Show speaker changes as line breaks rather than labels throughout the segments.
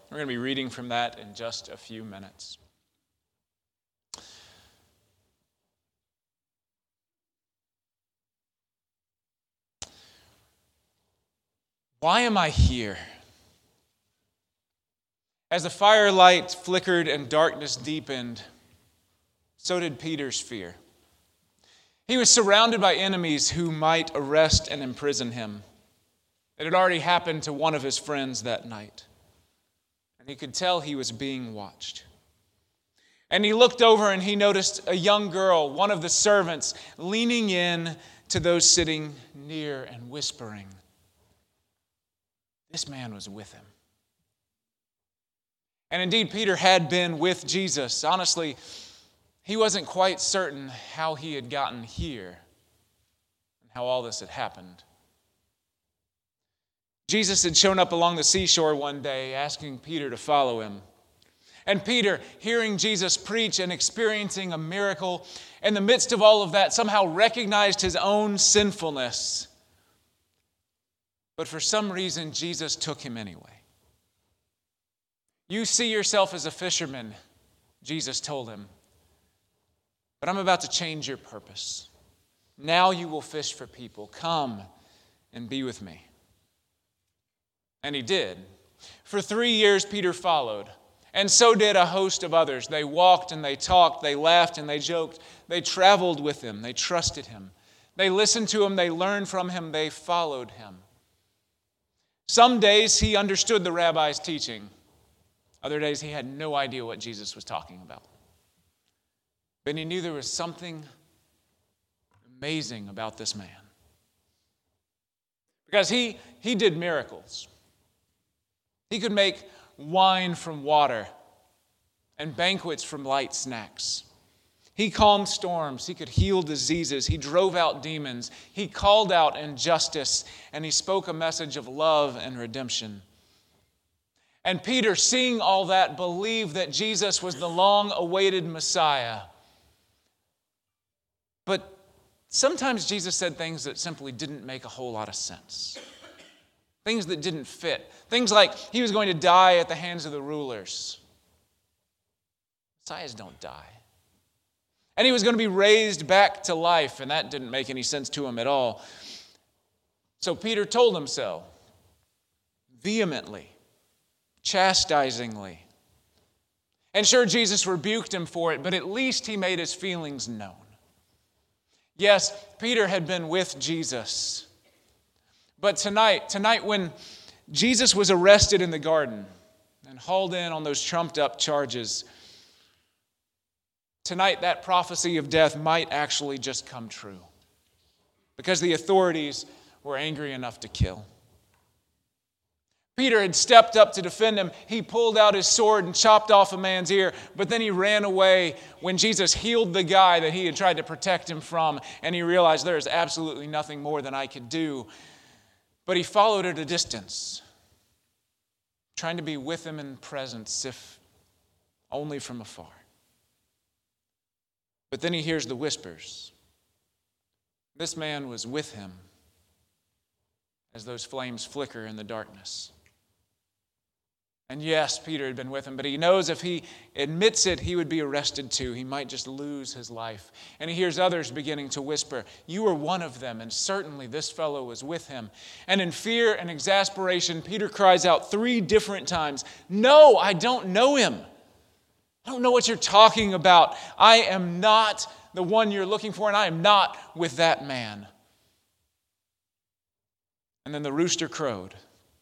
We're going to be reading from that in just a few minutes. Why am I here? As the firelight flickered and darkness deepened, so did Peter's fear. He was surrounded by enemies who might arrest and imprison him. It had already happened to one of his friends that night, and he could tell he was being watched. And he looked over and he noticed a young girl, one of the servants, leaning in to those sitting near and whispering. This man was with him. And indeed, Peter had been with Jesus. Honestly, he wasn't quite certain how he had gotten here and how all this had happened. Jesus had shown up along the seashore one day asking Peter to follow him. And Peter, hearing Jesus preach and experiencing a miracle, in the midst of all of that, somehow recognized his own sinfulness. But for some reason, Jesus took him anyway. You see yourself as a fisherman, Jesus told him. But I'm about to change your purpose. Now you will fish for people. Come and be with me. And he did. For 3 years, Peter followed. And so did a host of others. They walked and they talked. They laughed and they joked. They traveled with him. They trusted him. They listened to him. They learned from him. They followed him. Some days he understood the rabbi's teaching. Other days he had no idea what Jesus was talking about. But he knew there was something amazing about this man. Because he did miracles. He could make wine from water and banquets from light snacks. He calmed storms. He could heal diseases. He drove out demons. He called out injustice, and he spoke a message of love and redemption. And Peter, seeing all that, believed that Jesus was the long-awaited Messiah. But sometimes Jesus said things that simply didn't make a whole lot of sense. Things that didn't fit. Things like he was going to die at the hands of the rulers. Messiahs don't die. And he was going to be raised back to life, and that didn't make any sense to him at all. So Peter told him so, vehemently, chastisingly. And sure, Jesus rebuked him for it, but at least he made his feelings known. Yes, Peter had been with Jesus. But tonight when Jesus was arrested in the garden and hauled in on those trumped-up charges, tonight that prophecy of death might actually just come true because the authorities were angry enough to kill. Peter had stepped up to defend him. He pulled out his sword and chopped off a man's ear, but then he ran away when Jesus healed the guy that he had tried to protect him from, and he realized there is absolutely nothing more than I could do. But he followed at a distance, trying to be with him in presence, if only from afar. But then he hears the whispers. This man was with him as those flames flicker in the darkness. And yes, Peter had been with him, but he knows if he admits it, he would be arrested too. He might just lose his life. And he hears others beginning to whisper, you are one of them, and certainly this fellow was with him. And in fear and exasperation, Peter cries out 3 different times, no, I don't know him. I don't know what you're talking about. I am not the one you're looking for, and I am not with that man. And then the rooster crowed.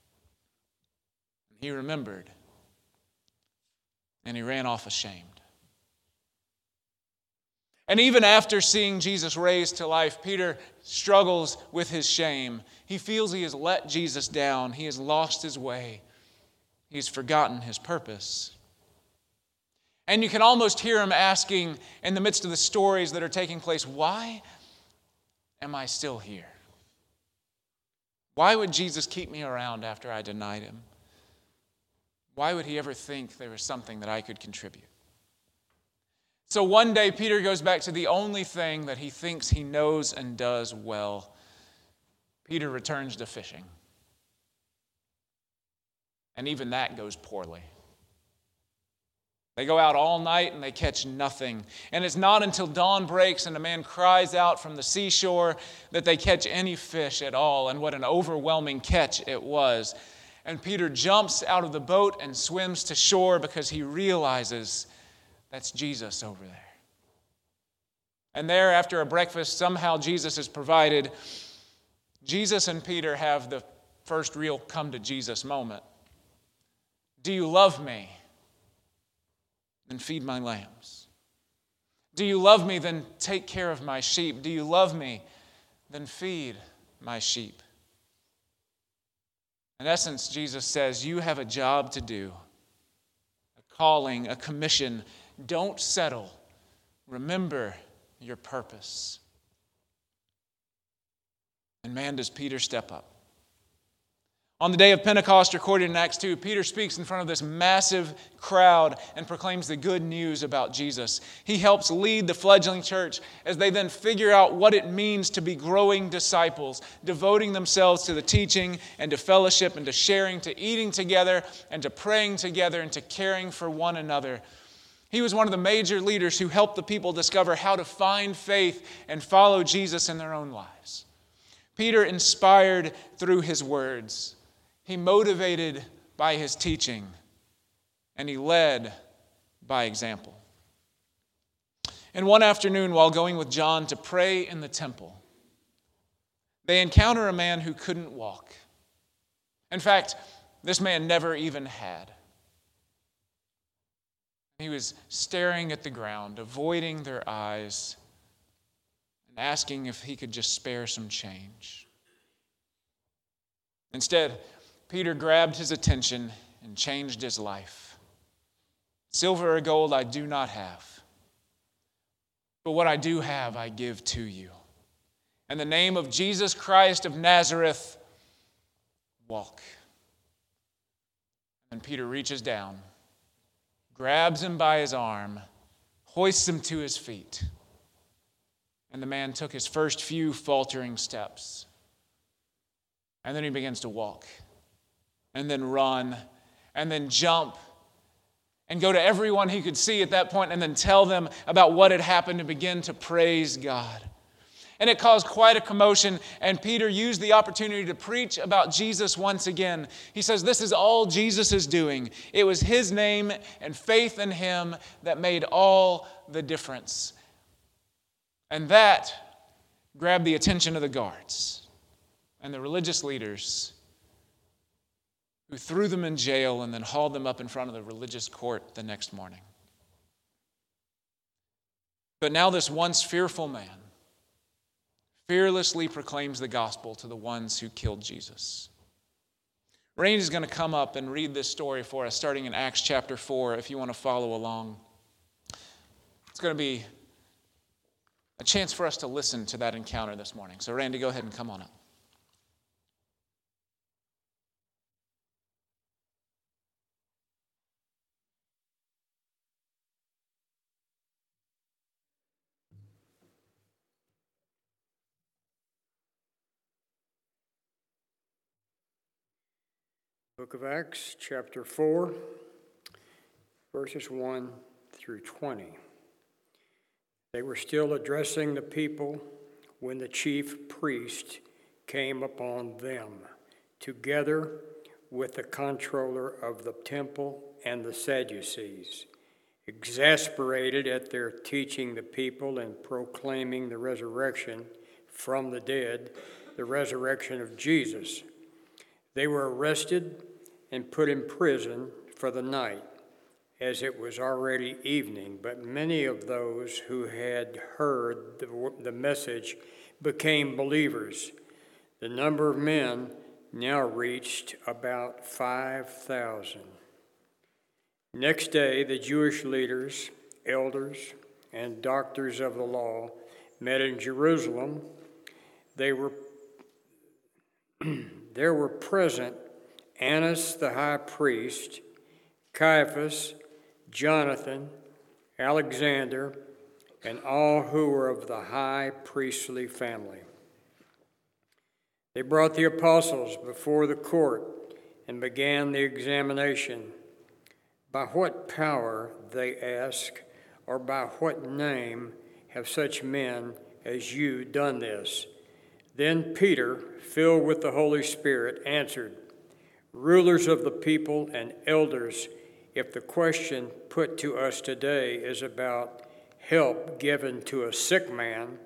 He remembered, and he ran off ashamed. And even after seeing Jesus raised to life, Peter struggles with his shame. He feels he has let Jesus down. He has lost his way. He's forgotten his purpose. And you can almost hear him asking in the midst of the stories that are taking place, why am I still here? Why would Jesus keep me around after I denied him? Why would he ever think there was something that I could contribute? So one day, Peter goes back to the only thing that he thinks he knows and does well. Peter returns to fishing. And even that goes poorly. They go out all night and they catch nothing. And it's not until dawn breaks and a man cries out from the seashore that they catch any fish at all. And what an overwhelming catch it was. And Peter jumps out of the boat and swims to shore because he realizes that's Jesus over there. And there, after a breakfast, somehow Jesus is provided. Jesus and Peter have the first real come to Jesus moment. Do you love me? Then feed my lambs. Do you love me? Then take care of my sheep. Do you love me? Then feed my sheep. In essence, Jesus says, you have a job to do, a calling, a commission. Don't settle. Remember your purpose. And man, does Peter step up. On the day of Pentecost, recorded in Acts 2, Peter speaks in front of this massive crowd and proclaims the good news about Jesus. He helps lead the fledgling church as they then figure out what it means to be growing disciples, devoting themselves to the teaching and to fellowship and to sharing, to eating together and to praying together and to caring for one another. He was one of the major leaders who helped the people discover how to find faith and follow Jesus in their own lives. Peter inspired through his words. He motivated by his teaching, and he led by example. And one afternoon, while going with John to pray in the temple, they encounter a man who couldn't walk. In fact, this man never even had. He was staring at the ground, avoiding their eyes, and asking if he could just spare some change. Instead, Peter grabbed his attention and changed his life. Silver or gold I do not have, but what I do have I give to you. In the name of Jesus Christ of Nazareth, walk. And Peter reaches down, grabs him by his arm, hoists him to his feet. And the man took his first few faltering steps. And then he begins to walk, and then run, and then jump, and go to everyone he could see at that point, and then tell them about what had happened and begin to praise God. And it caused quite a commotion, and Peter used the opportunity to preach about Jesus once again. He says, this is all Jesus is doing. It was his name and faith in him that made all the difference. And that grabbed the attention of the guards and the religious leaders, who threw them in jail and then hauled them up in front of the religious court the next morning. But now this once fearful man fearlessly proclaims the gospel to the ones who killed Jesus. Randy's going to come up and read this story for us, starting in Acts chapter 4, if you want to follow along. It's going to be a chance for us to listen to that encounter this morning. So Randy, go ahead and come on up.
Book of Acts, chapter 4, verses 1 through 20. They were still addressing the people when the chief priest came upon them, together with the controller of the temple and the Sadducees, exasperated at their teaching the people and proclaiming the resurrection from the dead, the resurrection of Jesus. They were arrested and put in prison for the night, as it was already evening. But many of those who had heard the message became believers. The number of men now reached about 5,000. Next day, the Jewish leaders, elders, and doctors of the law met in Jerusalem. There were present Annas the high priest, Caiaphas, Jonathan, Alexander, and all who were of the high priestly family. They brought the apostles before the court and began the examination. "By what power," they ask, "or by what name have such men as you done this?" Then Peter, filled with the Holy Spirit, answered, "Rulers of the people and elders, if the question put to us today is about help given to a sick man,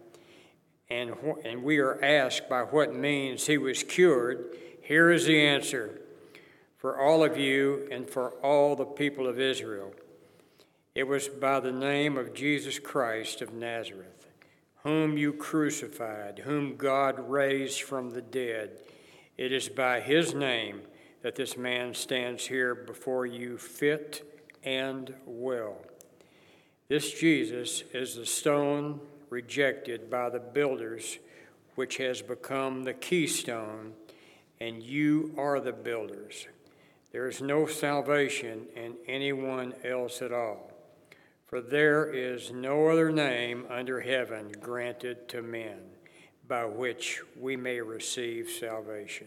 and we are asked by what means he was cured, here is the answer for all of you and for all the people of Israel. It was by the name of Jesus Christ of Nazareth, whom you crucified, whom God raised from the dead. It is by his name that this man stands here before you fit and well. This Jesus is the stone rejected by the builders, which has become the keystone, and you are the builders. There is no salvation in anyone else at all, for there is no other name under heaven granted to men by which we may receive salvation."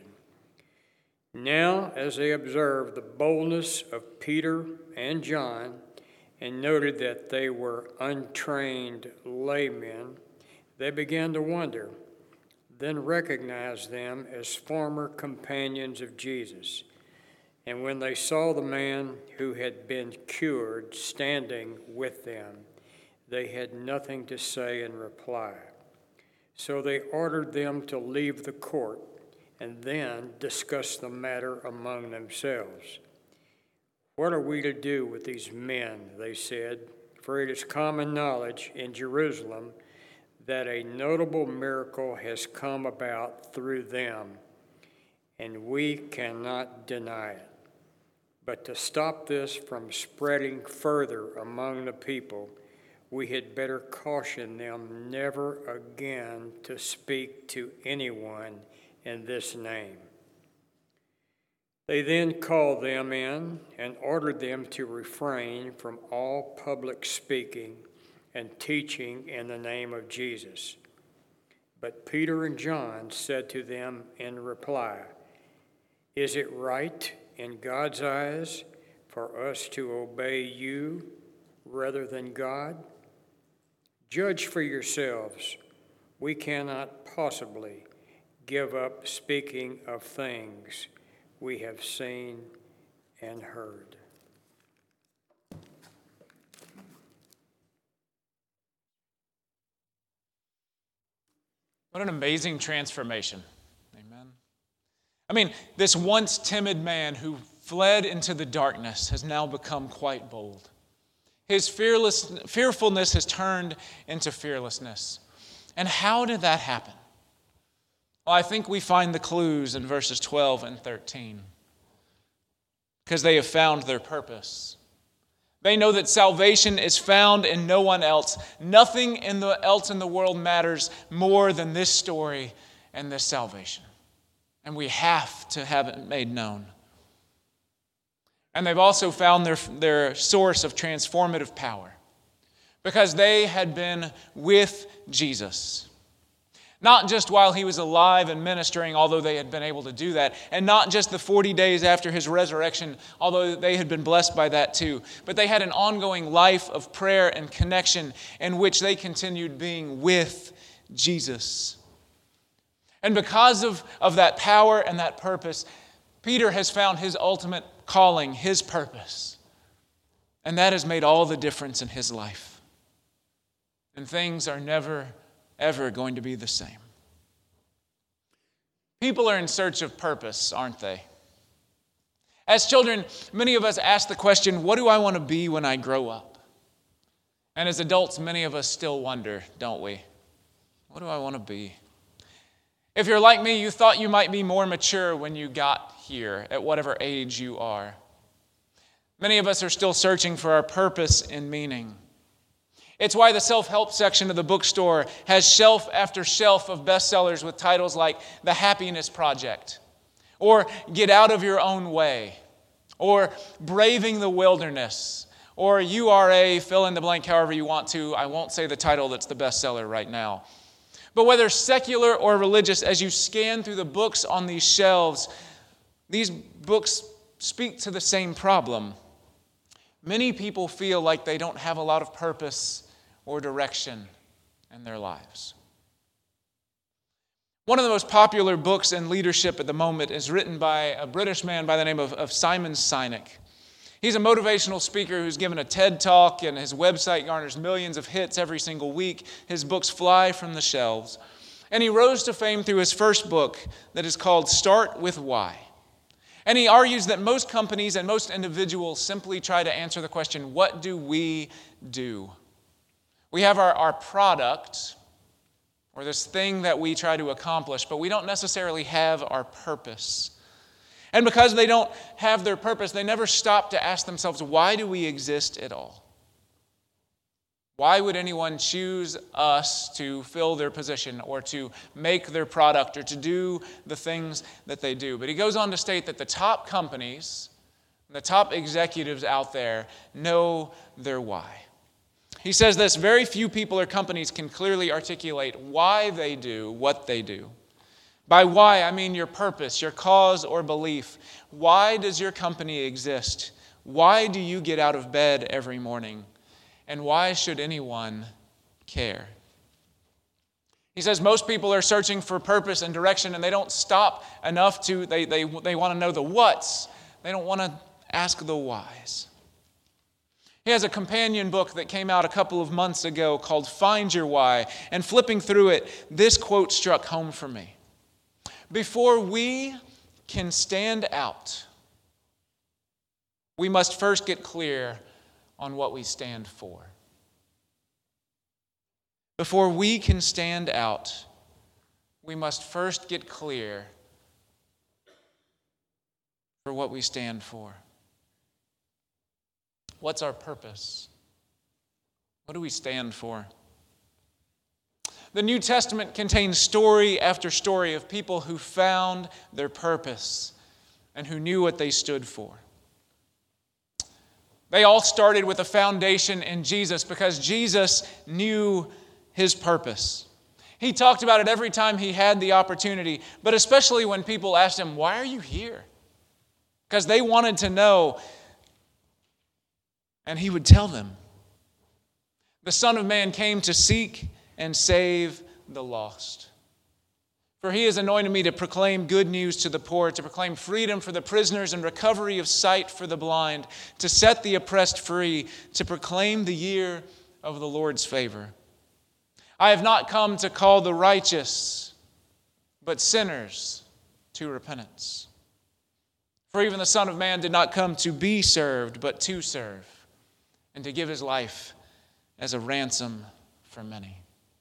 Now, as they observed the boldness of Peter and John and noted that they were untrained laymen, they began to wonder, then recognized them as former companions of Jesus. And when they saw the man who had been cured standing with them, they had nothing to say in reply. So they ordered them to leave the court and then discuss the matter among themselves. "What are we to do with these men?" they said, "for it is common knowledge in Jerusalem that a notable miracle has come about through them, and we cannot deny it. But to stop this from spreading further among the people, we had better caution them never again to speak to anyone in this name." They then called them in and ordered them to refrain from all public speaking and teaching in the name of Jesus. But Peter and John said to them in reply, "Is it right in God's eyes for us to obey you rather than God? Judge for yourselves. We cannot possibly give up speaking of things we have seen and heard."
What an amazing transformation. Amen. I mean, this once timid man who fled into the darkness has now become quite bold. His fearfulness has turned into fearlessness. And how did that happen? Well, I think we find the clues in verses 12 and 13. Because they have found their purpose. They know that salvation is found in no one else. Nothing else in the world matters more than this story and this salvation. And we have to have it made known. And they've also found their source of transformative power. Because they had been with Jesus. Not just while he was alive and ministering, although they had been able to do that. And not just the 40 days after his resurrection, although they had been blessed by that too. But they had an ongoing life of prayer and connection in which they continued being with Jesus. And because of that power and that purpose, Peter has found his ultimate calling, his purpose. And that has made all the difference in his life. And things are never, ever going to be the same. People are in search of purpose, aren't they? As children, many of us ask the question, what do I want to be when I grow up? And as adults, many of us still wonder, don't we? What do I want to be? If you're like me, you thought you might be more mature when you got here, at whatever age you are. Many of us are still searching for our purpose and meaning. It's why the self-help section of the bookstore has shelf after shelf of bestsellers with titles like The Happiness Project, or Get Out of Your Own Way, or Braving the Wilderness, or You Are a fill in the blank however you want to. I won't say the title that's the bestseller right now. But whether secular or religious, as you scan through the books on these shelves, these books speak to the same problem. Many people feel like they don't have a lot of purpose or direction in their lives. One of the most popular books in leadership at the moment is written by a British man by the name of Simon Sinek. He's a motivational speaker who's given a TED Talk, and his website garners millions of hits every single week. His books fly from the shelves. And he rose to fame through his first book that is called Start With Why. And he argues that most companies and most individuals simply try to answer the question, what do we do? We have our product, or this thing that we try to accomplish, but we don't necessarily have our purpose. And because they don't have their purpose, they never stop to ask themselves, why do we exist at all? Why would anyone choose us to fill their position or to make their product or to do the things that they do? But he goes on to state that the top companies, the top executives out there know their why. He says this, very few people or companies can clearly articulate why they do what they do. By why, I mean your purpose, your cause or belief. Why does your company exist? Why do you get out of bed every morning? And why should anyone care? He says most people are searching for purpose and direction, and they don't stop enough to, they want to know the whats. They don't want to ask the whys. He has a companion book that came out a couple of months ago called Find Your Why, and flipping through it, this quote struck home for me. Before we can stand out, we must first get clear on what we stand for. Before we can stand out, we must first get clear for what we stand for. What's our purpose? What do we stand for? The New Testament contains story after story of people who found their purpose and who knew what they stood for. They all started with a foundation in Jesus because Jesus knew his purpose. He talked about it every time he had the opportunity, but especially when people asked him, why are you here? Because they wanted to know, and he would tell them. The Son of Man came to seek and save the lost. For he has anointed me to proclaim good news to the poor, to proclaim freedom for the prisoners and recovery of sight for the blind, to set the oppressed free, to proclaim the year of the Lord's favor. I have not come to call the righteous, but sinners to repentance. For even the Son of Man did not come to be served, but to serve, and to give his life as a ransom for many.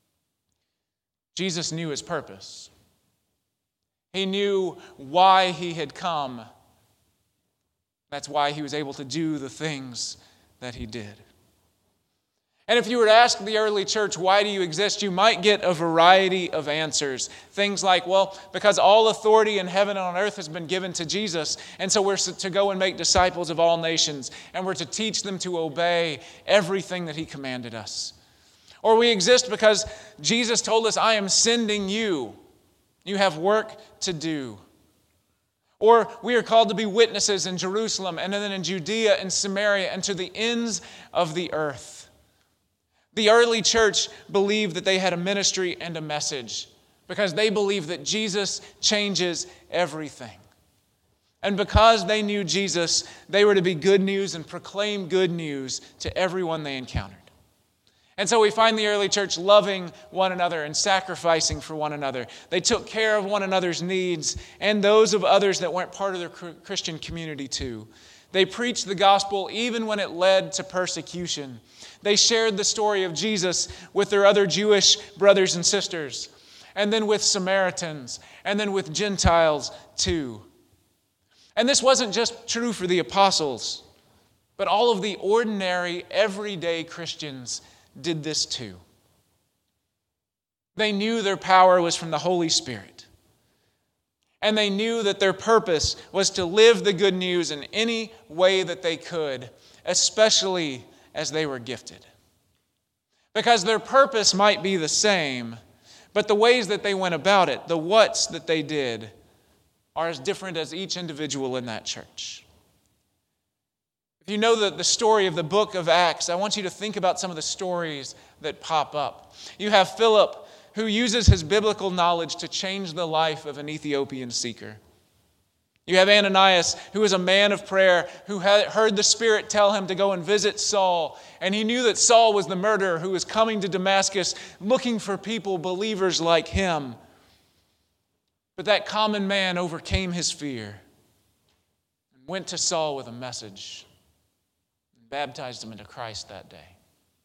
Jesus knew his purpose. He knew why he had come. That's why he was able to do the things that he did. And if you were to ask the early church, why do you exist? You might get a variety of answers. Things like, well, because all authority in heaven and on earth has been given to Jesus, and so we're to go and make disciples of all nations, and we're to teach them to obey everything that he commanded us. Or we exist because Jesus told us, I am sending you. You have work to do. Or we are called to be witnesses in Jerusalem and then in Judea and Samaria and to the ends of the earth. The early church believed that they had a ministry and a message because they believed that Jesus changes everything. And because they knew Jesus, they were to be good news and proclaim good news to everyone they encountered. And so we find the early church loving one another and sacrificing for one another. They took care of one another's needs and those of others that weren't part of their Christian community too. They preached the gospel even when it led to persecution. They shared the story of Jesus with their other Jewish brothers and sisters, and then with Samaritans, and then with Gentiles too. And this wasn't just true for the apostles, but all of the ordinary, everyday Christians did this too. They knew their power was from the Holy Spirit. And they knew that their purpose was to live the good news in any way that they could, especially as they were gifted. Because their purpose might be the same, but the ways that they went about it, the whats that they did, are as different as each individual in that church. If you know the story of the book of Acts, I want you to think about some of the stories that pop up. You have Philip, who uses his biblical knowledge to change the life of an Ethiopian seeker. You have Ananias, who is a man of prayer, who had heard the Spirit tell him to go and visit Saul. And he knew that Saul was the murderer who was coming to Damascus looking for people, believers like him. But that common man overcame his fear and went to Saul with a message and baptized him into Christ that day.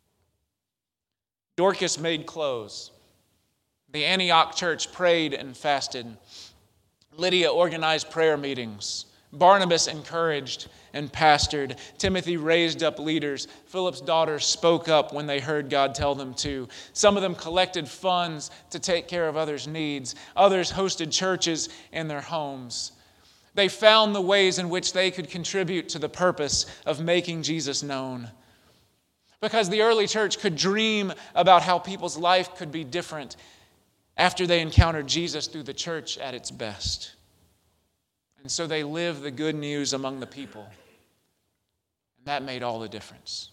Dorcas made clothes. The Antioch church prayed and fasted. Lydia organized prayer meetings. Barnabas encouraged and pastored. Timothy raised up leaders. Philip's daughters spoke up when they heard God tell them to. Some of them collected funds to take care of others' needs. Others hosted churches in their homes. They found the ways in which they could contribute to the purpose of making Jesus known. Because the early church could dream about how people's life could be different after they encountered Jesus through the church at its best. And so they lived the good news among the people. And that made all the difference.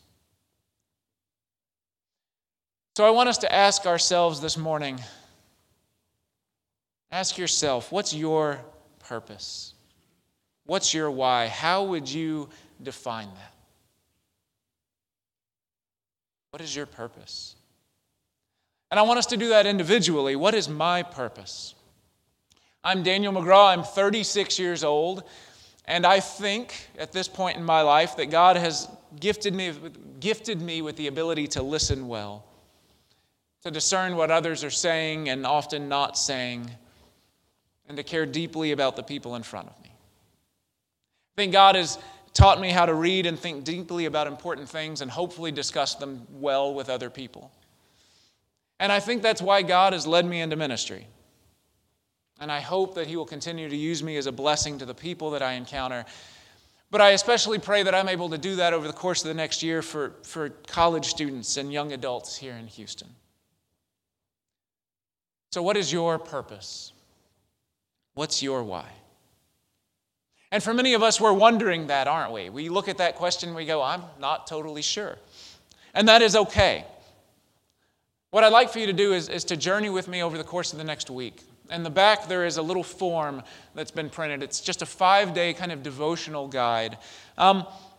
So I want us to ask ourselves this morning, ask yourself, what's your purpose? What's your why? How would you define that? What is your purpose? And I want us to do that individually. What is my purpose? I'm Daniel McGraw. I'm 36 years old. And I think at this point in my life that God has gifted me with the ability to listen well, to discern what others are saying and often not saying, and to care deeply about the people in front of me. I think God has taught me how to read and think deeply about important things and hopefully discuss them well with other people. And I think that's why God has led me into ministry. And I hope that He will continue to use me as a blessing to the people that I encounter. But I especially pray that I'm able to do that over the course of the next year for college students and young adults here in Houston. So what is your purpose? What's your why? And for many of us, we're wondering that, aren't we? We look at that question and we go, I'm not totally sure. And that is okay. What I'd like for you to do is to journey with me over the course of the next week. In the back, there is a little form that's been printed. It's just a 5-day kind of devotional guide. And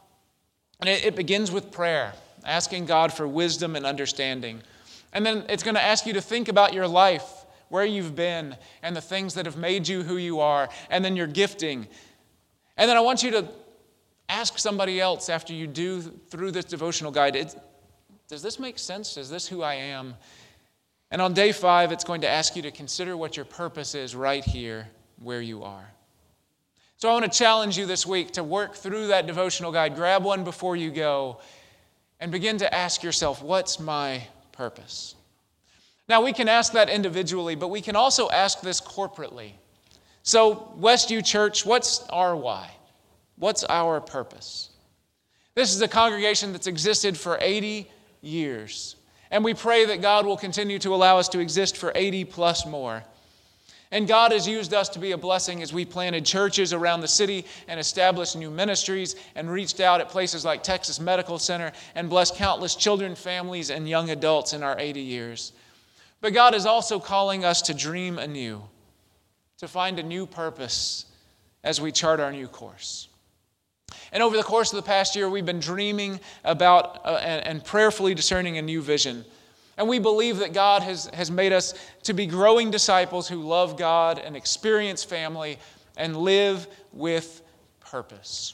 it begins with prayer, asking God for wisdom and understanding. And then it's going to ask you to think about your life, where you've been, and the things that have made you who you are, and then your gifting. And then I want you to ask somebody else after you do through this devotional guide, does this make sense? Is this who I am? And on day 5, it's going to ask you to consider what your purpose is right here where you are. So I want to challenge you this week to work through that devotional guide. Grab one before you go and begin to ask yourself, what's my purpose? Now, we can ask that individually, but we can also ask this corporately. So, Westview Church, what's our why? What's our purpose? This is a congregation that's existed for 80 years. And we pray that God will continue to allow us to exist for 80 plus more. And God has used us to be a blessing as we planted churches around the city and established new ministries and reached out at places like Texas Medical Center and blessed countless children, families, and young adults in our 80 years. But God is also calling us to dream anew, to find a new purpose as we chart our new course. And over the course of the past year, we've been dreaming about and prayerfully discerning a new vision. And we believe that God has made us to be growing disciples who love God and experience family and live with purpose.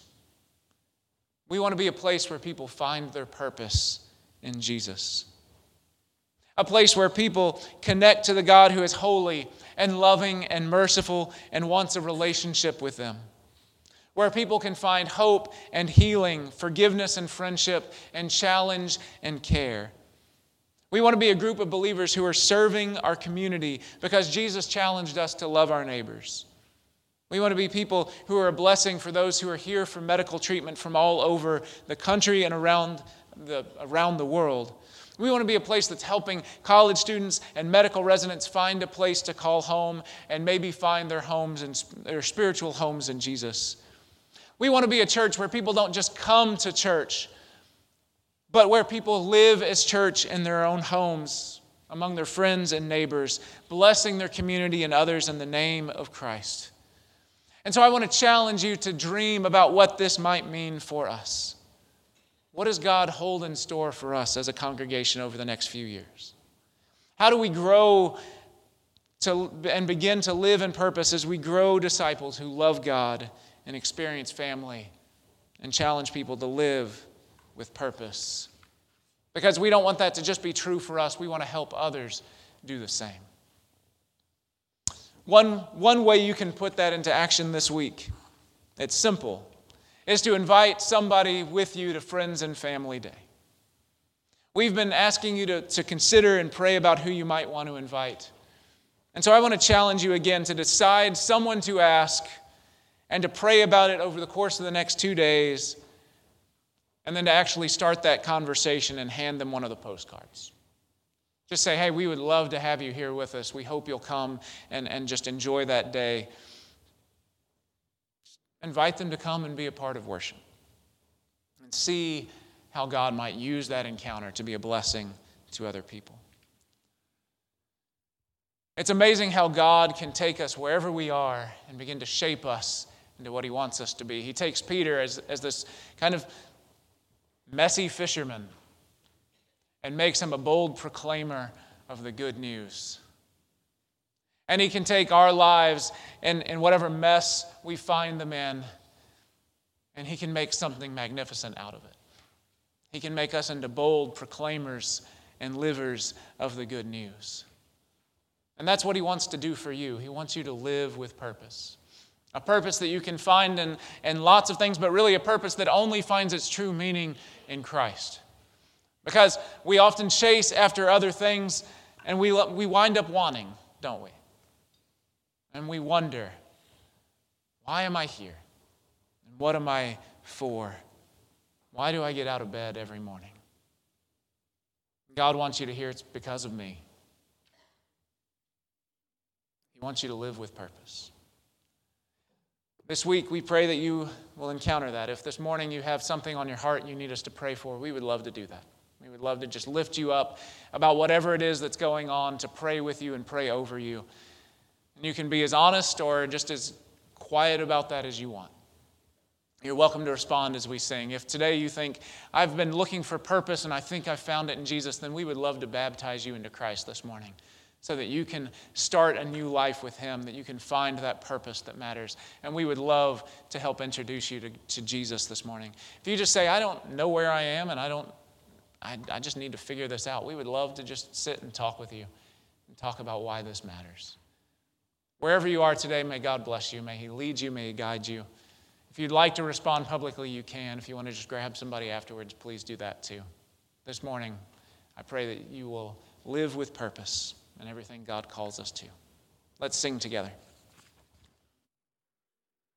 We want to be a place where people find their purpose in Jesus. A place where people connect to the God who is holy and loving and merciful and wants a relationship with them. Where people can find hope and healing, forgiveness and friendship, and challenge and care. We want to be a group of believers who are serving our community because Jesus challenged us to love our neighbors. We want to be people who are a blessing for those who are here for medical treatment from all over the country and around the world. We want to be a place that's helping college students and medical residents find a place to call home and maybe find their homes and their spiritual homes in Jesus. We want to be a church where people don't just come to church, but where people live as church in their own homes, among their friends and neighbors, blessing their community and others in the name of Christ. And so I want to challenge you to dream about what this might mean for us. What does God hold in store for us as a congregation over the next few years? How do we grow and begin to live in purpose as we grow disciples who love God and experience family and challenge people to live with purpose? Because we don't want that to just be true for us. We want to help others do the same. One way you can put that into action this week, it's simple, is to invite somebody with you to Friends and Family Day. We've been asking you to consider and pray about who you might want to invite. And so I want to challenge you again to decide someone to ask and to pray about it over the course of the next 2 days, and then to actually start that conversation and hand them one of the postcards. Just say, hey, we would love to have you here with us. We hope you'll come and just enjoy that day. Invite them to come and be a part of worship. And see how God might use that encounter to be a blessing to other people. It's amazing how God can take us wherever we are and begin to shape us into what He wants us to be. He takes Peter as this kind of messy fisherman and makes him a bold proclaimer of the good news. And He can take our lives and whatever mess we find them in, and He can make something magnificent out of it. He can make us into bold proclaimers and livers of the good news. And that's what He wants to do for you. He wants you to live with purpose. A purpose that you can find in lots of things, but really a purpose that only finds its true meaning in Christ. Because we often chase after other things, and we wind up wanting, don't we? And we wonder, why am I here? And what am I for? Why do I get out of bed every morning? God wants you to hear it's because of me. He wants you to live with purpose. This week, we pray that you will encounter that. If this morning you have something on your heart you need us to pray for, we would love to do that. We would love to just lift you up about whatever it is that's going on, to pray with you and pray over you. And you can be as honest or just as quiet about that as you want. You're welcome to respond as we sing. If today you think, I've been looking for purpose and I think I found it in Jesus, then we would love to baptize you into Christ this morning, so that you can start a new life with Him, that you can find that purpose that matters. And we would love to help introduce you to Jesus this morning. If you just say, I don't know where I am and I just need to figure this out, we would love to just sit and talk with you and talk about why this matters. Wherever you are today, may God bless you. May He lead you. May He guide you. If you'd like to respond publicly, you can. If you want to just grab somebody afterwards, please do that too. This morning, I pray that you will live with purpose and everything God calls us to. Let's sing together.